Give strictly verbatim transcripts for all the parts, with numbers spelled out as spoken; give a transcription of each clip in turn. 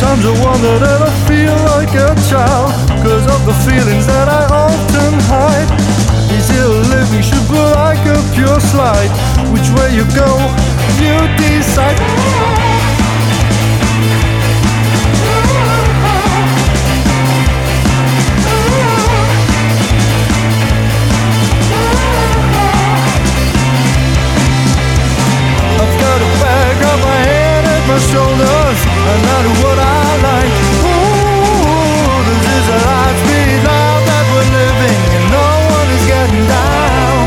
Sometimes I wonder that I feel like a child, cause of the feelings that I often hide. Is it a living ship like a pure slide? Which way you go, you decide. I've got a bag on my head and my shoulders, and I do what I like. Ooh, this is a light speed life that we're living, and no one is getting down.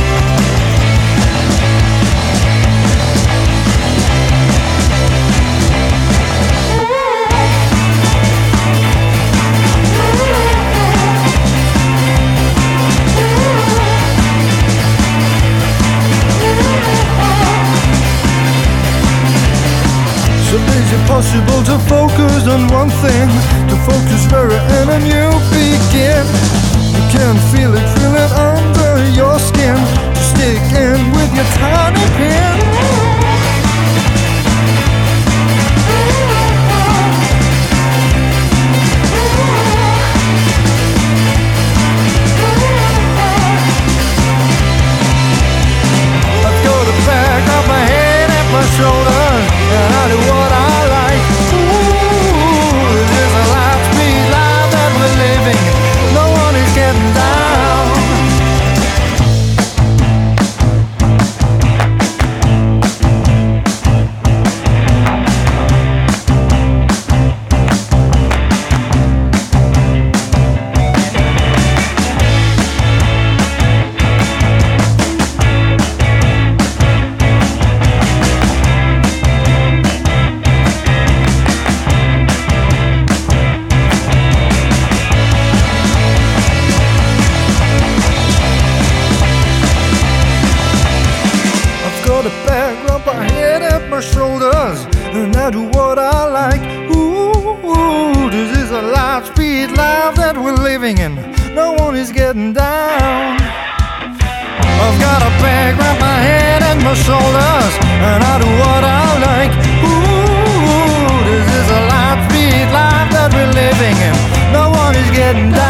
So is it possible to focus on one thing, to focus very in and you begin? You can feel it, feel it under your skin, to stick in with your tiny pin. I've got a bag on my head and my shoulders, and I do what I like. Ooh, this is a light speed life that we're living. No one is getting down. Got a bag round my head and my shoulders, and I do what I like. Ooh, this is a light speed life that we're living in. No one is getting down. I've got a bag round my head and my shoulders, and I do what I like. Ooh, this is a light speed life that we're living in. No one is getting down.